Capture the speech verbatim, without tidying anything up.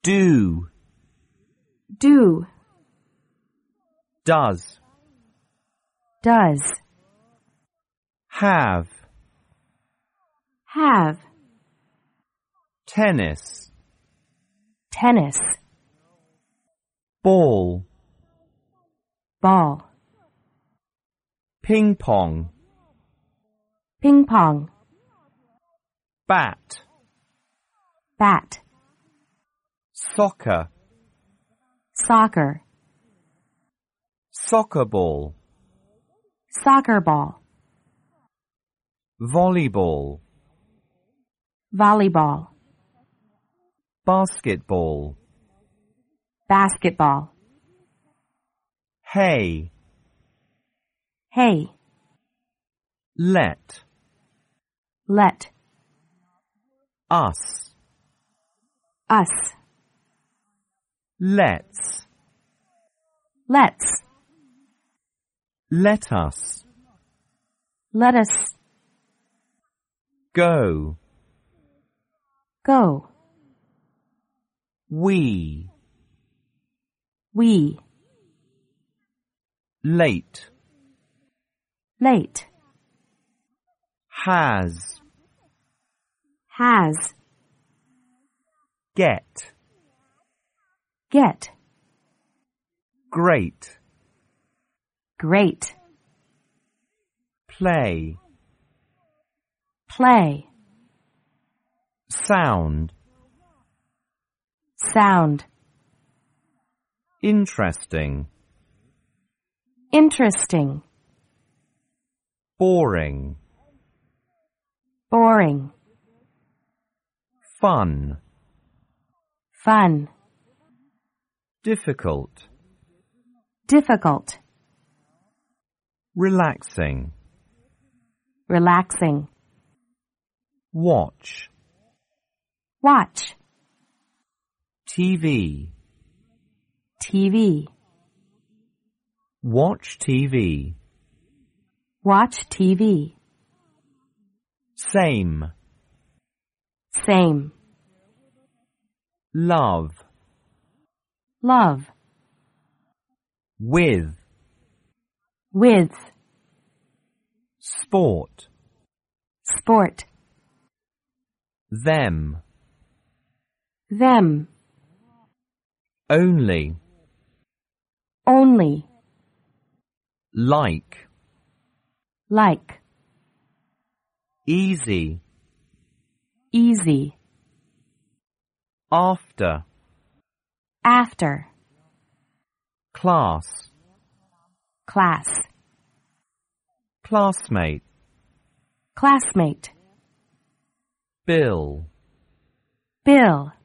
Do. Do. Does. Does. Have. Have. Tennis. Tennis. Ball. Ball. Ping pong. Ping pong. Bat. Bat. Soccer. Soccer. Soccer ball. Soccer ball. Volleyball. Volleyball. Basketball. Basketball. Hey. Hey. Let. Let. Us. Us. Let's. Let's. Let us. Let us. Go. Go. We. We. Late. Late. Has. Has. Get. Get. Great. Great. Play. Play. Sound. Sound. Interesting. Interesting. Boring. Boring. Fun. Fun. Difficult. Difficult. Relaxing. Relaxing. Watch. Watch. T V. T V. Watch T V. Watch T V. Same. Same. Love. Love. With. With. Sport. Sport. Them. Them. Only. Only. Like. Like. Easy. Easy. After. After. Class. Class. Classmate. Classmate. Bill. Bill.